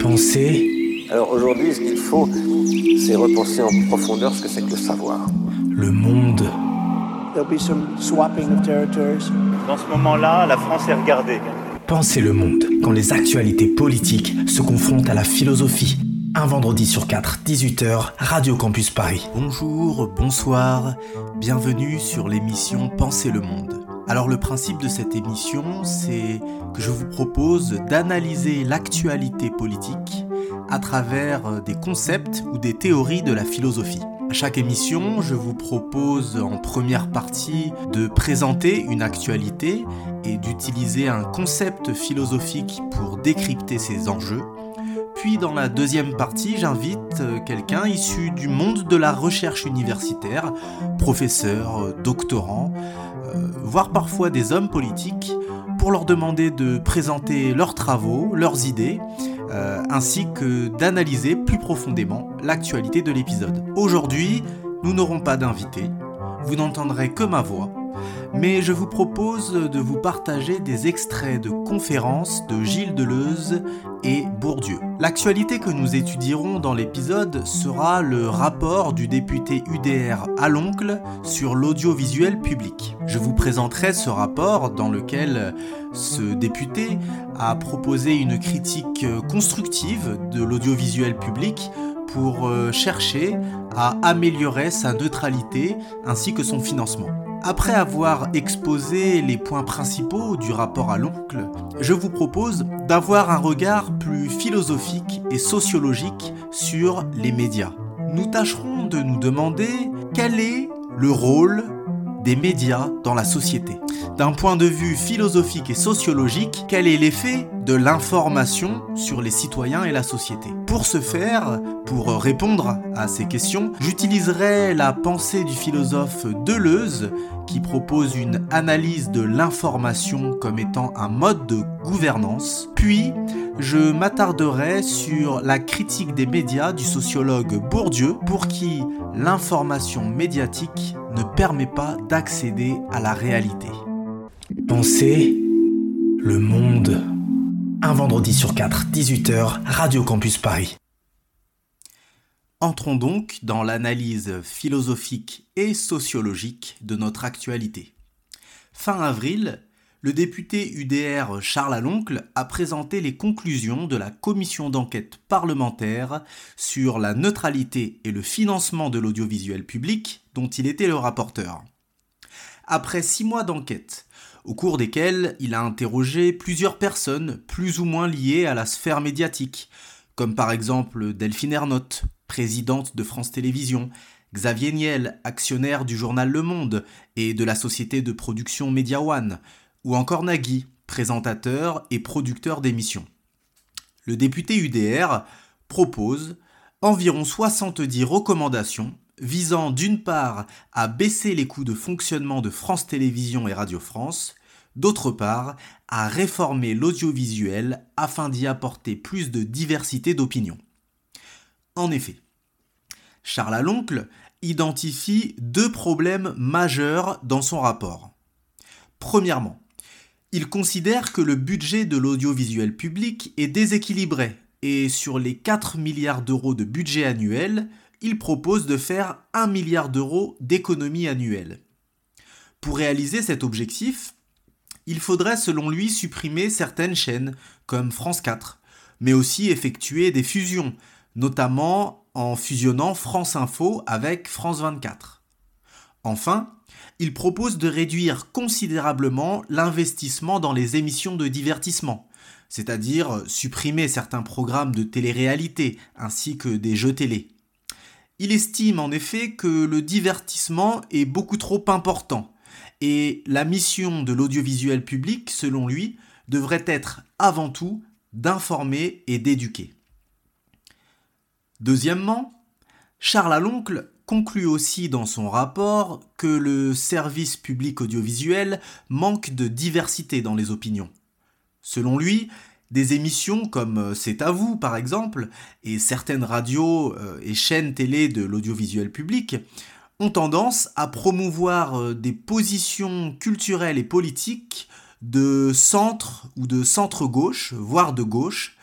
Penser Alors aujourd'hui, ce qu'il faut, c'est repenser en profondeur ce que c'est que le savoir. le monde. There'll be some swapping of territories. Dans ce moment-là, la France est regardée. Penser le monde quand les actualités politiques se confrontent à la philosophie. Un vendredi sur 4, 18h, Radio Campus Paris. Bonjour, bonsoir, bienvenue sur l'émission Penser le monde. Alors le principe de cette émission, c'est que je vous propose d'analyser l'actualité politique à travers des concepts ou des théories de la philosophie. À chaque émission, je vous propose en première partie de présenter une actualité et d'utiliser un concept philosophique pour décrypter ses enjeux. Puis dans la deuxième partie, j'invite quelqu'un issu du monde de la recherche universitaire, professeur, doctorant, voire parfois des hommes politiques, pour leur demander de présenter leurs travaux, leurs idées, ainsi que d'analyser plus profondément l'actualité de l'épisode. Aujourd'hui, nous n'aurons pas d'invité, vous n'entendrez que ma voix, mais je vous propose de vous partager des extraits de conférences de Gilles Deleuze et Bourdieu. L'actualité que nous étudierons dans l'épisode sera le rapport du député UDR Haloncle sur l'audiovisuel public. Je vous présenterai ce rapport dans lequel ce député a proposé une critique constructive de l'audiovisuel public pour chercher à améliorer sa neutralité ainsi que son financement. Après avoir exposé les points principaux du rapport Haloncle, je vous propose d'avoir un regard plus philosophique et sociologique sur les médias. Nous tâcherons de nous demander quel est le rôle des médias dans la société. D'un point de vue philosophique et sociologique, quel est l'effet de l'information sur les citoyens et la société ? Pour ce faire, pour répondre à ces questions, j'utiliserai la pensée du philosophe Deleuze qui propose une analyse de l'information comme étant un mode de gouvernance. Puis, je m'attarderai sur la critique des médias du sociologue Bourdieu pour qui l'information médiatique ne permet pas d'accéder à la réalité. Penser le monde. Un vendredi sur 4, 18h, Radio Campus Paris. Entrons donc dans l'analyse philosophique et sociologique de notre actualité. Fin avril, le député UDR Charles Haloncle a présenté les conclusions de la commission d'enquête parlementaire sur la neutralité et le financement de l'audiovisuel public dont il était le rapporteur. Après 6 mois d'enquête, au cours desquels il a interrogé plusieurs personnes plus ou moins liées à la sphère médiatique, comme par exemple Delphine Ernotte, présidente de France Télévisions, Xavier Niel, actionnaire du journal Le Monde et de la société de production Media One, ou encore Nagui, présentateur et producteur d'émissions. Le député UDR propose environ 70 recommandations visant d'une part à baisser les coûts de fonctionnement de France Télévisions et Radio France, d'autre part à réformer l'audiovisuel afin d'y apporter plus de diversité d'opinions. En effet, Charles Haloncle identifie 2 problèmes majeurs dans son rapport. Premièrement, il considère que le budget de l'audiovisuel public est déséquilibré et sur les 4 milliards d'euros de budget annuel, il propose de faire 1 milliard d'euros d'économie annuelle. Pour réaliser cet objectif, il faudrait selon lui supprimer certaines chaînes comme France 4, mais aussi effectuer des fusions, notamment en fusionnant France Info avec France 24. Enfin, il propose de réduire considérablement l'investissement dans les émissions de divertissement, c'est-à-dire supprimer certains programmes de télé-réalité ainsi que des jeux télé. Il estime en effet que le divertissement est beaucoup trop important et la mission de l'audiovisuel public, selon lui, devrait être avant tout d'informer et d'éduquer. Deuxièmement, Charles Haloncle conclut aussi dans son rapport que le service public audiovisuel manque de diversité dans les opinions. Selon lui, des émissions comme C'est à vous par exemple, et certaines radios et chaînes télé de l'audiovisuel public ont tendance à promouvoir des positions culturelles et politiques de centre ou de centre-gauche, voire de gauche,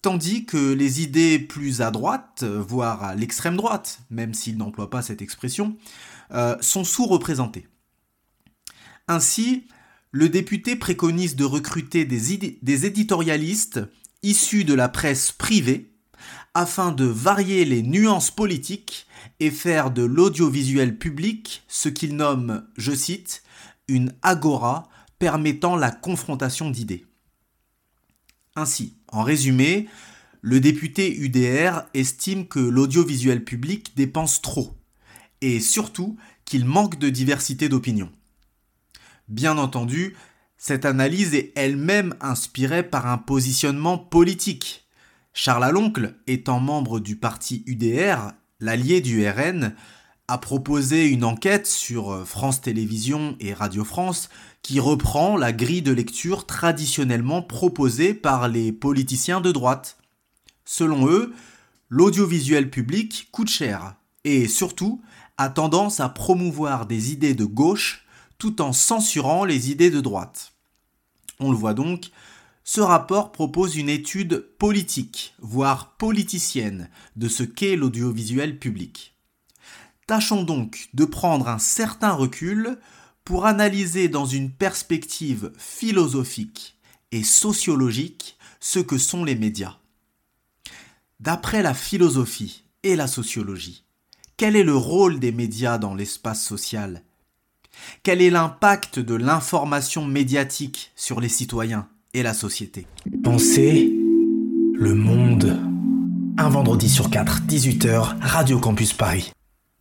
tandis que les idées plus à droite, voire à l'extrême droite, même s'il n'emploie pas cette expression, sont sous-représentées. Ainsi, le député préconise de recruter des éditorialistes issus de la presse privée afin de varier les nuances politiques et faire de l'audiovisuel public ce qu'il nomme, je cite, une agora permettant la confrontation d'idées. Ainsi, en résumé, le député UDR estime que l'audiovisuel public dépense trop et surtout qu'il manque de diversité d'opinion. Bien entendu, cette analyse est elle-même inspirée par un positionnement politique. Charles Aloncle, étant membre du parti UDR, l'allié du RN, a proposé une enquête sur France Télévisions et Radio France qui reprend la grille de lecture traditionnellement proposée par les politiciens de droite. Selon eux, l'audiovisuel public coûte cher et surtout a tendance à promouvoir des idées de gauche tout en censurant les idées de droite. On le voit donc, ce rapport propose une étude politique, voire politicienne, de ce qu'est l'audiovisuel public. Tâchons donc de prendre un certain recul pour analyser dans une perspective philosophique et sociologique ce que sont les médias. D'après la philosophie et la sociologie, quel est le rôle des médias dans l'espace social ? Quel est l'impact de l'information médiatique sur les citoyens et la société ? Pensez le monde. Un vendredi sur 4, 18h, Radio Campus Paris.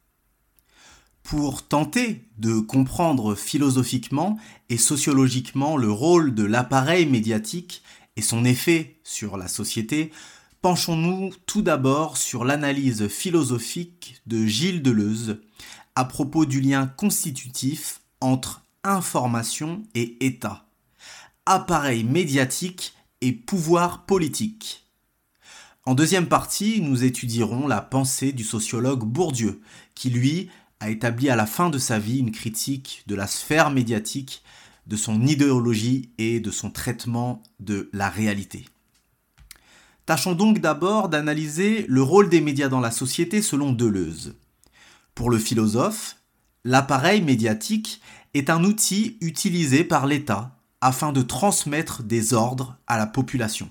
Pour tenter de comprendre philosophiquement et sociologiquement le rôle de l'appareil médiatique et son effet sur la société, penchons-nous tout d'abord sur l'analyse philosophique de Gilles Deleuze à propos du lien constitutif entre information et État, appareil médiatique et pouvoir politique. En deuxième partie, nous étudierons la pensée du sociologue Bourdieu, qui lui a établi à la fin de sa vie une critique de la sphère médiatique, de son idéologie et de son traitement de la réalité. Tâchons donc d'abord d'analyser le rôle des médias dans la société selon Deleuze. Pour le philosophe, l'appareil médiatique est un outil utilisé par l'État afin de transmettre des ordres à la population.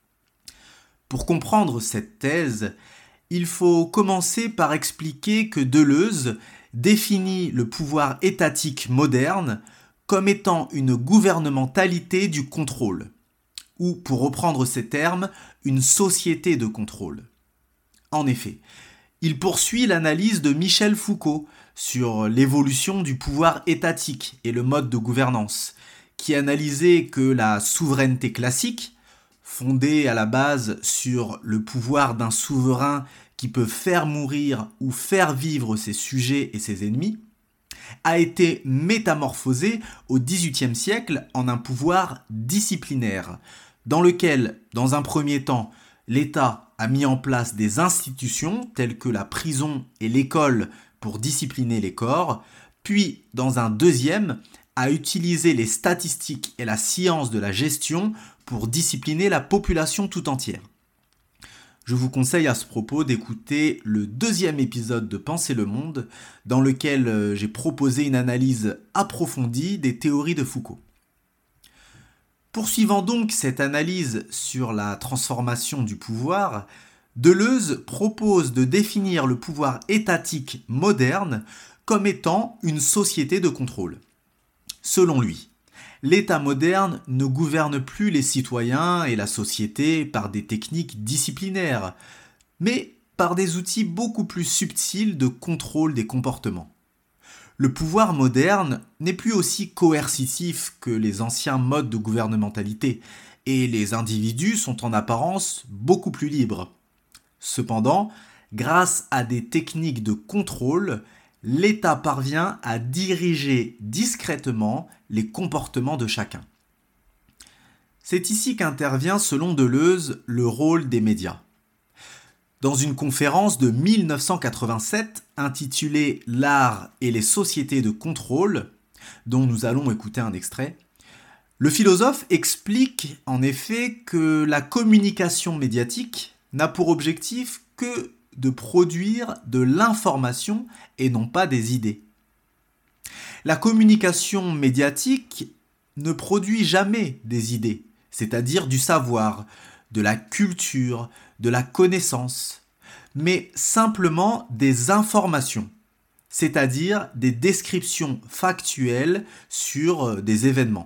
Pour comprendre cette thèse, il faut commencer par expliquer que Deleuze définit le pouvoir étatique moderne comme étant une gouvernementalité du contrôle, ou pour reprendre ces termes, une société de contrôle. En effet, il poursuit l'analyse de Michel Foucault sur l'évolution du pouvoir étatique et le mode de gouvernance, qui analysait que la souveraineté classique, fondée à la base sur le pouvoir d'un souverain qui peut faire mourir ou faire vivre ses sujets et ses ennemis, a été métamorphosée au XVIIIe siècle en un pouvoir disciplinaire, dans lequel, dans un premier temps, l'État a mis en place des institutions telles que la prison et l'école pour discipliner les corps, puis, dans un deuxième, a utilisé les statistiques et la science de la gestion pour discipliner la population tout entière. Je vous conseille à ce propos d'écouter le deuxième épisode de Penser le monde, dans lequel j'ai proposé une analyse approfondie des théories de Foucault. Poursuivant donc cette analyse sur la transformation du pouvoir, Deleuze propose de définir le pouvoir étatique moderne comme étant une société de contrôle. Selon lui, l'État moderne ne gouverne plus les citoyens et la société par des techniques disciplinaires, mais par des outils beaucoup plus subtils de contrôle des comportements. Le pouvoir moderne n'est plus aussi coercitif que les anciens modes de gouvernementalité, et les individus sont en apparence beaucoup plus libres. Cependant, grâce à des techniques de contrôle, l'État parvient à diriger discrètement les comportements de chacun. C'est ici qu'intervient, selon Deleuze, le rôle des médias. Dans une conférence de 1987 intitulée « L'art et les sociétés de contrôle », dont nous allons écouter un extrait, Le philosophe explique en effet que la communication médiatique n'a pour objectif que de produire de l'information et non pas des idées. La communication médiatique ne produit jamais des idées, c'est-à-dire du savoir, de la culture, de la connaissance, mais simplement des informations, c'est-à-dire des descriptions factuelles sur des événements.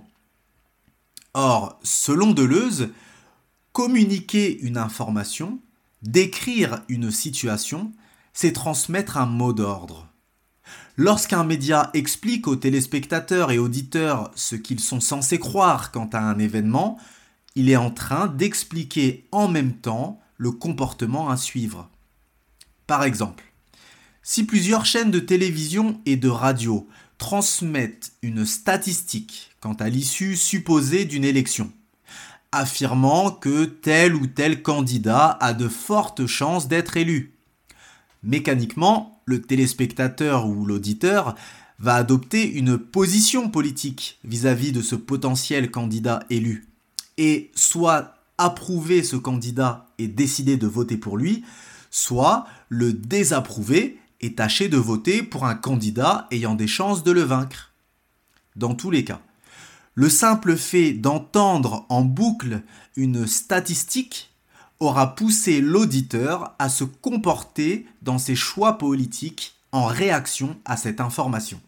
Or, selon Deleuze, communiquer une information, décrire une situation, c'est transmettre un mot d'ordre. Lorsqu'un média explique aux téléspectateurs et auditeurs ce qu'ils sont censés croire quant à un événement, il est en train d'expliquer en même temps le comportement à suivre. Par exemple, si plusieurs chaînes de télévision et de radio transmettent une statistique quant à l'issue supposée d'une élection, affirmant que tel ou tel candidat a de fortes chances d'être élu, mécaniquement, le téléspectateur ou l'auditeur va adopter une position politique vis-à-vis de ce potentiel candidat élu et soit approuver ce candidat et décider de voter pour lui, soit le désapprouver et tâcher de voter pour un candidat ayant des chances de le vaincre. Dans tous les cas, le simple fait d'entendre en boucle une statistique aura poussé l'auditeur à se comporter dans ses choix politiques en réaction à cette information.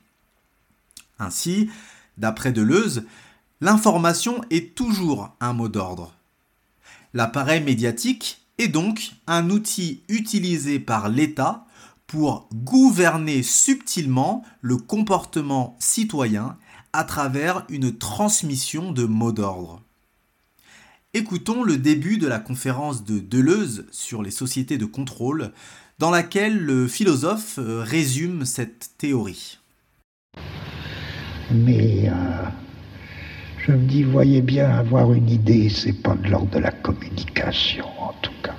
Ainsi, d'après Deleuze, l'information est toujours un mot d'ordre. L'appareil médiatique est donc un outil utilisé par l'État pour gouverner subtilement le comportement citoyen à travers une transmission de mots d'ordre. Écoutons le début de la conférence de Deleuze sur les sociétés de contrôle, dans laquelle le philosophe résume cette théorie. Mais je me dis, voyez bien, avoir une idée, c'est pas de l'ordre de la communication, en tout cas.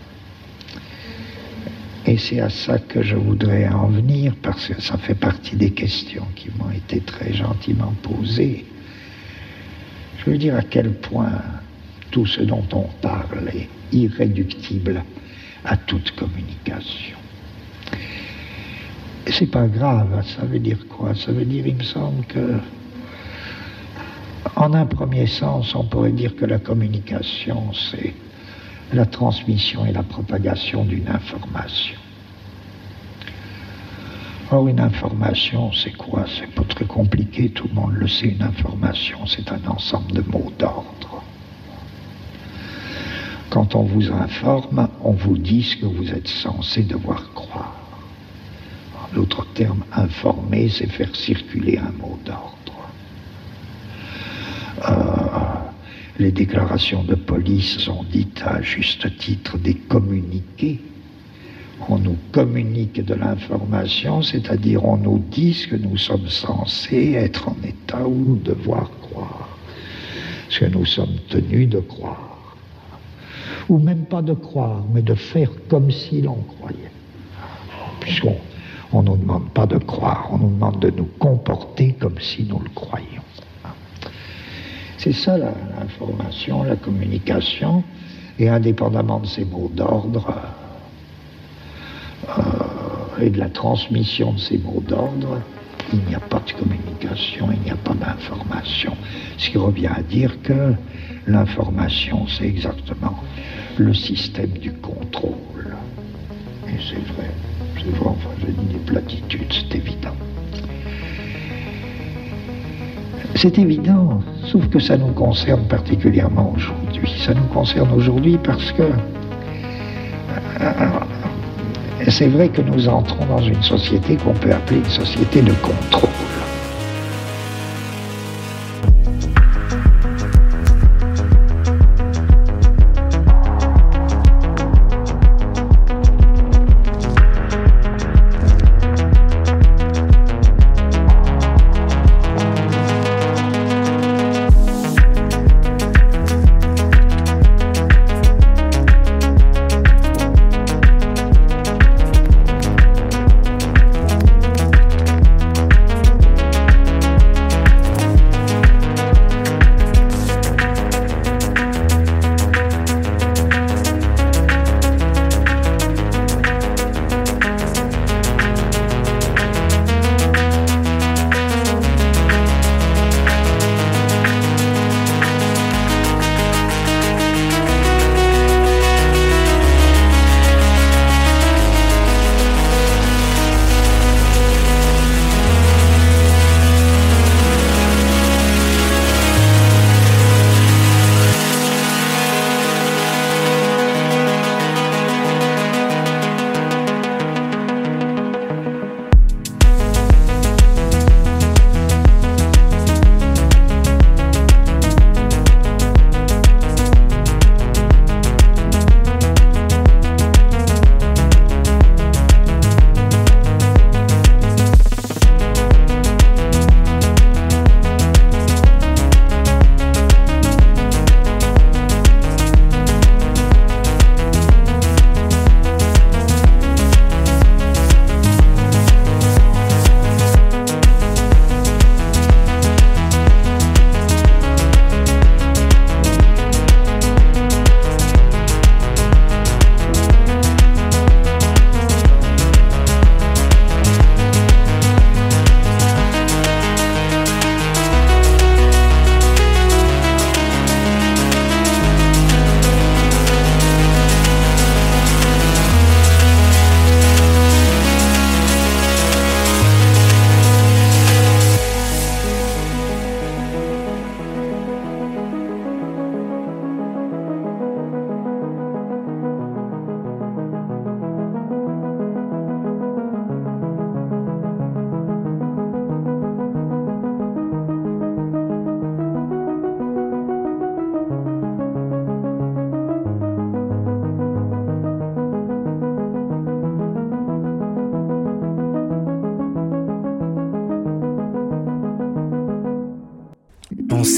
Et c'est à ça que je voudrais en venir, parce que ça fait partie des questions qui m'ont été très gentiment posées. Je veux dire à quel point tout ce dont on parle est irréductible à toute communication. Et c'est pas grave, ça veut dire quoi? Ça veut dire, il me semble que, en un premier sens, on pourrait dire que la communication, c'est la transmission et la propagation d'une information. Or, une information, c'est quoi? C'est pas très compliqué, tout le monde le sait. Une information, c'est un ensemble de mots d'ordre. Quand on vous informe, on vous dit ce que vous êtes censé devoir croire. En d'autres termes, informer, c'est faire circuler un mot d'ordre. Les déclarations de police sont dites à juste titre des communiqués. On nous communique de l'information, c'est-à-dire on nous dit ce que nous sommes censés être en état ou devoir croire, ce que nous sommes tenus de croire. Ou même pas de croire, mais de faire comme si l'on croyait. Puisqu'on ne nous demande pas de croire, on nous demande de nous comporter comme si nous le croyions. C'est ça l'information, la communication, et indépendamment de ces mots d'ordre et de la transmission de ces mots d'ordre, il n'y a pas de communication, il n'y a pas d'information. Ce qui revient à dire que l'information, c'est exactement le système du contrôle. Et c'est vrai, enfin je dis des platitudes, c'est évident. C'est évident, sauf que ça nous concerne particulièrement aujourd'hui. Ça nous concerne aujourd'hui parce que c'est vrai que nous entrons dans une société qu'on peut appeler une société de contrôle.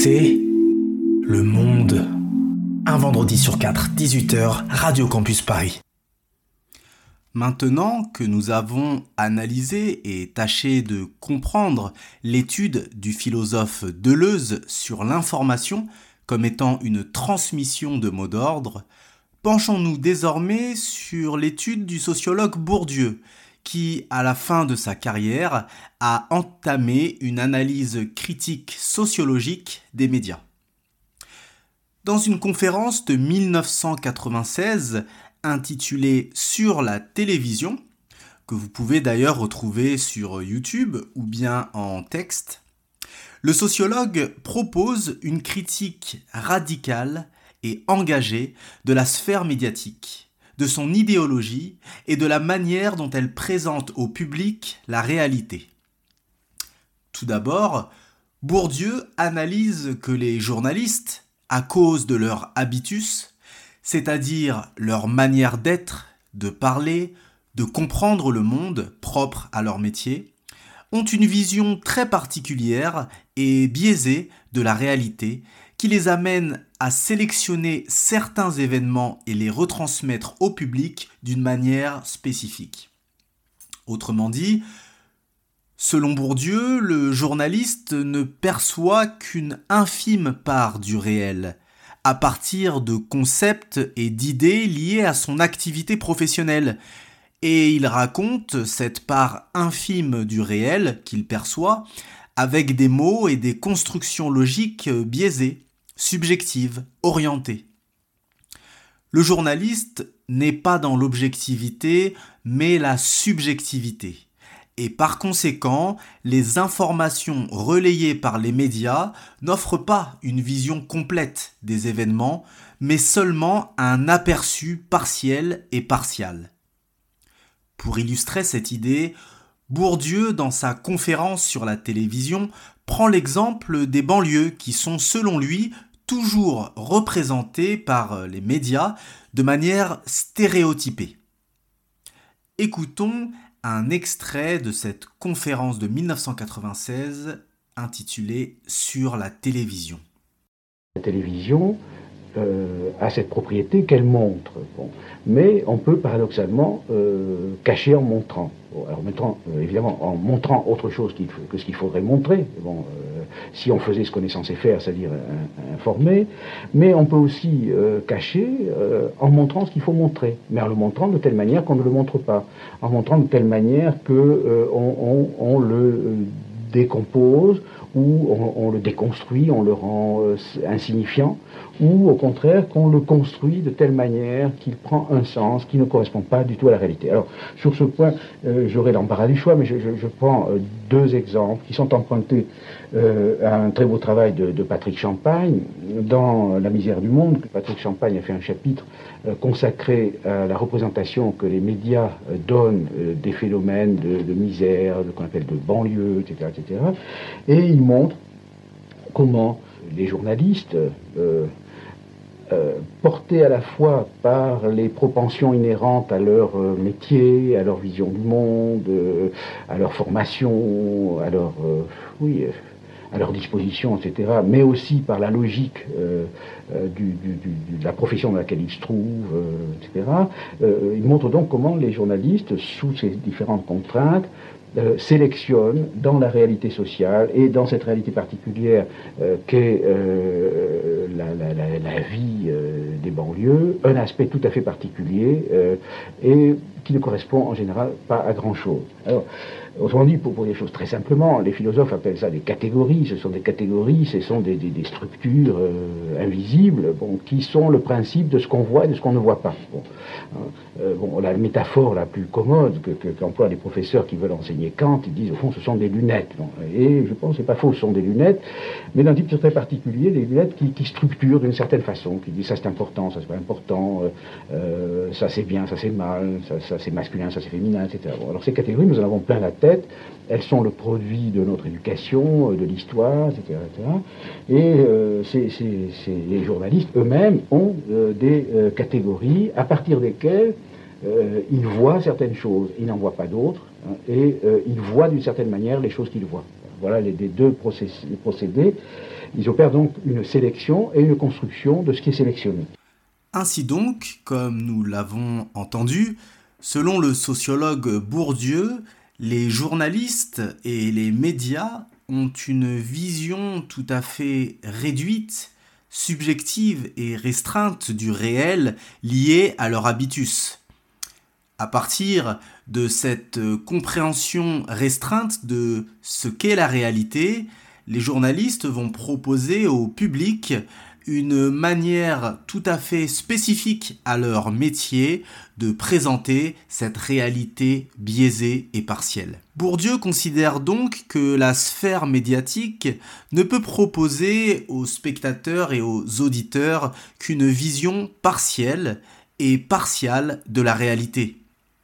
C'est Le Monde. Un vendredi sur 4, 18h, Radio Campus Paris. Maintenant que nous avons analysé et tâché de comprendre l'étude du philosophe Deleuze sur l'information comme étant une transmission de mots d'ordre, penchons-nous désormais sur l'étude du sociologue Bourdieu, qui, à la fin de sa carrière, a entamé une analyse critique sociologique des médias. Dans une conférence de 1996 intitulée « Sur la télévision », que vous pouvez d'ailleurs retrouver sur YouTube ou bien en texte, le sociologue propose une critique radicale et engagée de la sphère médiatique, de son idéologie et de la manière dont elle présente au public la réalité. Tout d'abord, Bourdieu analyse que les journalistes, à cause de leur habitus, c'est-à-dire leur manière d'être, de parler, de comprendre le monde propre à leur métier, ont une vision très particulière et biaisée de la réalité qui les amène à sélectionner certains événements et les retransmettre au public d'une manière spécifique. Autrement dit, selon Bourdieu, le journaliste ne perçoit qu'une infime part du réel, à partir de concepts et d'idées liées à son activité professionnelle, et il raconte cette part infime du réel qu'il perçoit avec des mots et des constructions logiques biaisées, subjectives, orientées. Le journaliste n'est pas dans l'objectivité, mais la subjectivité. Et par conséquent, les informations relayées par les médias n'offrent pas une vision complète des événements, mais seulement un aperçu partiel et partial. Pour illustrer cette idée, Bourdieu, dans sa conférence sur la télévision, prend l'exemple des banlieues qui sont, selon lui, toujours représentées par les médias de manière stéréotypée. Écoutons un extrait de cette conférence de 1996 intitulée « Sur la télévision ». La télévision a cette propriété qu'elle montre, mais on peut paradoxalement cacher en montrant. Alors évidemment, en montrant autre chose que ce qu'il faudrait montrer, si on faisait ce qu'on est censé faire, c'est-à-dire informer, mais on peut aussi cacher en montrant ce qu'il faut montrer, mais en le montrant de telle manière qu'on ne le montre pas, en montrant de telle manière qu'on le décompose, ou on le déconstruit, on le rend insignifiant, ou au contraire qu'on le construit de telle manière qu'il prend un sens qui ne correspond pas du tout à la réalité. Alors sur ce point, j'aurai l'embarras du choix, mais je prends deux exemples qui sont empruntés à un très beau travail de Patrick Champagne dans La misère du monde. Patrick Champagne a fait un chapitre consacré à la représentation que les médias donnent des phénomènes de misère, de qu'on appelle de banlieue, etc., etc. Et il montre comment les journalistes, portés à la fois par les propensions inhérentes à leur métier, à leur vision du monde, à leur formation, à leur disposition, etc., mais aussi par la logique de la profession dans laquelle ils se trouvent, etc. Il montre donc comment les journalistes, sous ces différentes contraintes, sélectionnent dans la réalité sociale et dans cette réalité particulière qu'est la vie des banlieues, un aspect tout à fait particulier et qui ne correspond en général pas à grand-chose. Alors, autrement dit, pour dire les choses très simplement, les philosophes appellent ça des catégories. Ce sont des catégories, ce sont des structures invisibles, qui sont le principe de ce qu'on voit et de ce qu'on ne voit pas. La métaphore la plus commode qu'emploient les professeurs qui veulent enseigner Kant, ils disent au fond ce sont des lunettes. Et je pense que c'est pas faux, ce sont des lunettes, mais d'un type très particulier, des lunettes qui structurent d'une certaine façon, qui disent ça c'est important, ça c'est pas important, ça c'est bien, ça c'est mal, ça c'est masculin, ça c'est féminin, etc. Alors ces catégories, nous en avons plein la tête, elles sont le produit de notre éducation, de l'histoire, etc., etc. Et les journalistes eux-mêmes ont des catégories à partir desquelles ils voient certaines choses, ils n'en voient pas d'autres, et ils voient d'une certaine manière les choses qu'ils voient. Voilà les deux procédés. Ils opèrent donc une sélection et une construction de ce qui est sélectionné. Ainsi donc, comme nous l'avons entendu, selon le sociologue Bourdieu, les journalistes et les médias ont une vision tout à fait réduite, subjective et restreinte du réel liée à leur habitus. À partir de cette compréhension restreinte de ce qu'est la réalité, les journalistes vont proposer au public une manière tout à fait spécifique à leur métier de présenter cette réalité biaisée et partielle. Bourdieu considère donc que la sphère médiatique ne peut proposer aux spectateurs et aux auditeurs qu'une vision partielle et partiale de la réalité.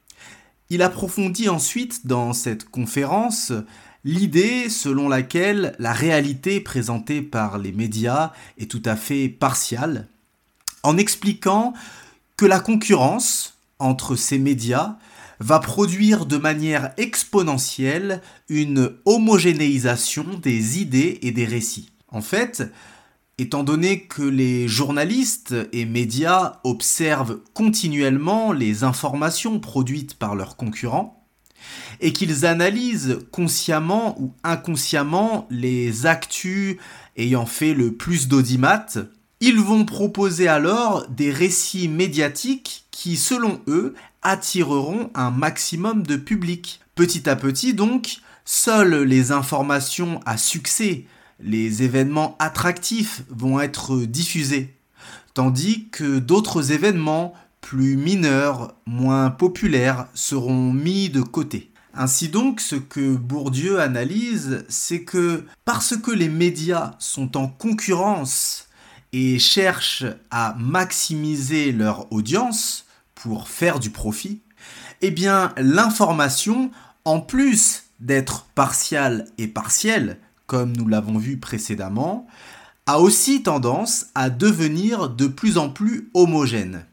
Il approfondit ensuite dans cette conférence l'idée selon laquelle la réalité présentée par les médias est tout à fait partiale, en expliquant que la concurrence entre ces médias va produire de manière exponentielle une homogénéisation des idées et des récits. En fait, étant donné que les journalistes et médias observent continuellement les informations produites par leurs concurrents, et qu'ils analysent consciemment ou inconsciemment les actus ayant fait le plus d'audimat, ils vont proposer alors des récits médiatiques qui, selon eux, attireront un maximum de public. Petit à petit donc, seules les informations à succès, les événements attractifs vont être diffusés, tandis que d'autres événements plus mineurs, moins populaires, seront mis de côté. Ainsi donc, ce que Bourdieu analyse, c'est que parce que les médias sont en concurrence et cherchent à maximiser leur audience pour faire du profit, eh bien l'information, en plus d'être partiale et partielle, comme nous l'avons vu précédemment, a aussi tendance à devenir de plus en plus homogène.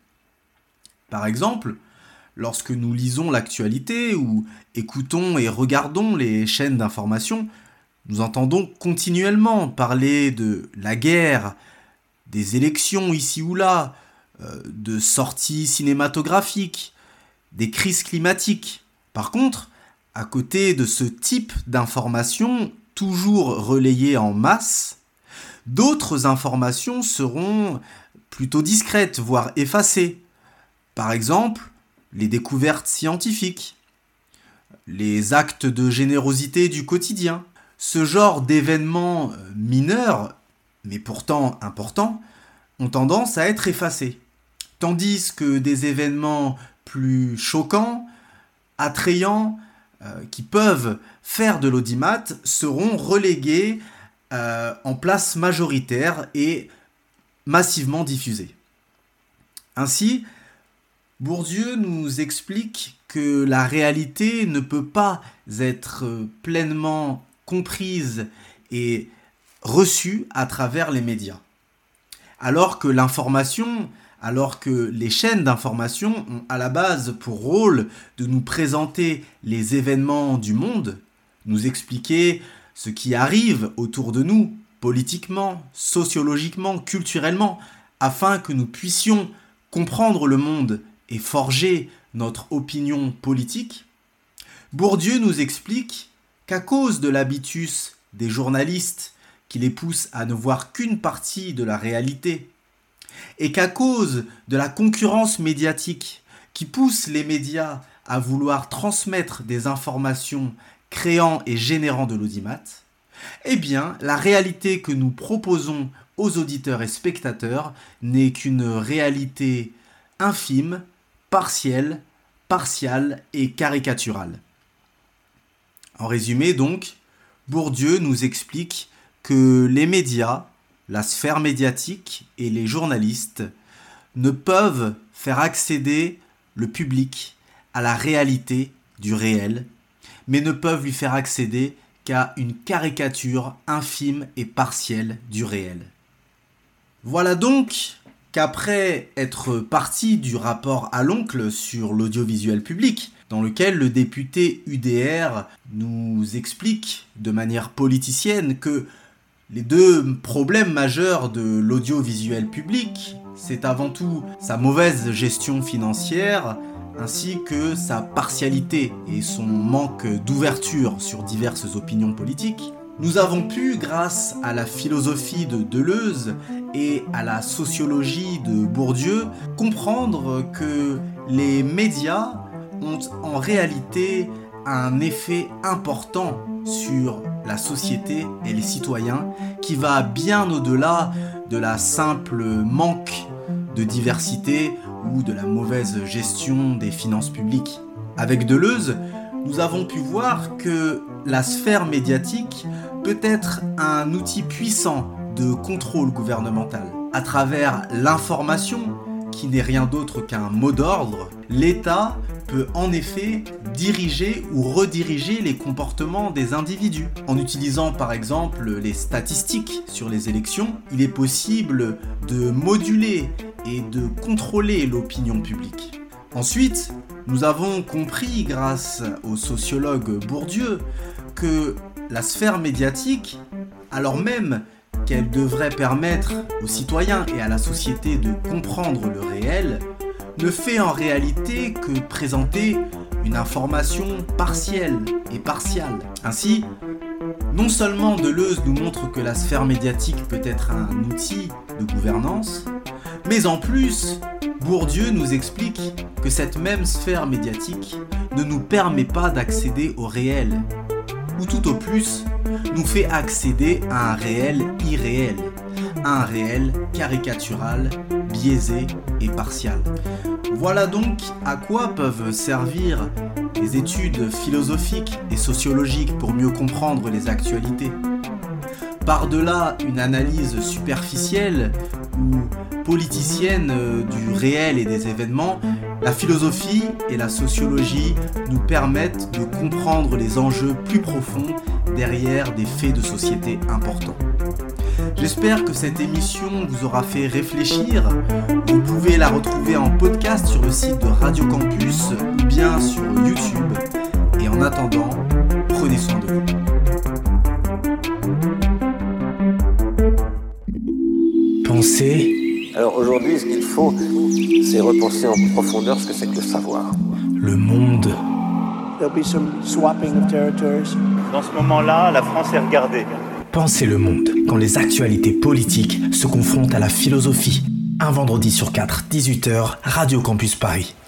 Par exemple, lorsque nous lisons l'actualité ou écoutons et regardons les chaînes d'information, nous entendons continuellement parler de la guerre, des élections ici ou là, de sorties cinématographiques, des crises climatiques. Par contre, à côté de ce type d'informations toujours relayées en masse, d'autres informations seront plutôt discrètes, voire effacées. Par exemple, les découvertes scientifiques, les actes de générosité du quotidien. Ce genre d'événements mineurs, mais pourtant importants, ont tendance à être effacés. Tandis que des événements plus choquants, attrayants, qui peuvent faire de l'audimat, seront relégués en place majoritaire et massivement diffusés. Ainsi, Bourdieu nous explique que la réalité ne peut pas être pleinement comprise et reçue à travers les médias. Alors que l'information, alors que les chaînes d'information ont à la base pour rôle de nous présenter les événements du monde, nous expliquer ce qui arrive autour de nous, politiquement, sociologiquement, culturellement, afin que nous puissions comprendre le monde et forger notre opinion politique, Bourdieu nous explique qu'à cause de l'habitus des journalistes qui les pousse à ne voir qu'une partie de la réalité, et qu'à cause de la concurrence médiatique qui pousse les médias à vouloir transmettre des informations créant et générant de l'audimat, eh bien, la réalité que nous proposons aux auditeurs et spectateurs n'est qu'une réalité infime, partielle, partiale et caricaturale. En résumé donc, Bourdieu nous explique que les médias, la sphère médiatique et les journalistes ne peuvent faire accéder le public à la réalité du réel, mais ne peuvent lui faire accéder qu'à une caricature infime et partielle du réel. Voilà donc qu'après être parti du rapport à l'oncle sur l'audiovisuel public, dans lequel le député UDR nous explique de manière politicienne que Les deux problèmes majeurs de l'audiovisuel public, c'est avant tout sa mauvaise gestion financière, ainsi que sa partialité et son manque d'ouverture sur diverses opinions politiques. Nous avons pu, grâce à la philosophie de Deleuze et à la sociologie de Bourdieu, comprendre que les médias ont en réalité un effet important sur la société et les citoyens qui va bien au-delà de la simple manque de diversité ou de la mauvaise gestion des finances publiques. Avec Deleuze, nous avons pu voir que la sphère médiatique peut être un outil puissant de contrôle gouvernemental. À travers l'information, qui n'est rien d'autre qu'un mot d'ordre, l'État peut en effet diriger ou rediriger les comportements des individus. En utilisant par exemple les statistiques sur les élections, il est possible de moduler et de contrôler l'opinion publique. Ensuite, nous avons compris grâce au sociologue Bourdieu que la sphère médiatique, alors même qu'elle devrait permettre aux citoyens et à la société de comprendre le réel, ne fait en réalité que présenter une information partielle et partiale. Ainsi, non seulement Deleuze nous montre que la sphère médiatique peut être un outil de gouvernance, mais en plus, Bourdieu nous explique que cette même sphère médiatique ne nous permet pas d'accéder au réel, ou tout au plus, nous fait accéder à un réel irréel, à un réel caricatural, biaisé et partial. Voilà donc à quoi peuvent servir les études philosophiques et sociologiques pour mieux comprendre les actualités. Par-delà une analyse superficielle ou politicienne du réel et des événements, la philosophie et la sociologie nous permettent de comprendre les enjeux plus profonds derrière des faits de société importants. J'espère que cette émission vous aura fait réfléchir. Vous pouvez la retrouver en podcast sur le site de Radio Campus ou bien sur YouTube. Et en attendant, prenez soin de vous. Penser. Alors aujourd'hui, ce qu'il faut, c'est repenser en profondeur ce que c'est que le savoir. Le monde. There'll be some swapping of territories. Dans ce moment-là, la France est regardée. Penser le monde, quand les actualités politiques se confrontent à la philosophie. Un vendredi sur 4, 18h, Radio Campus Paris.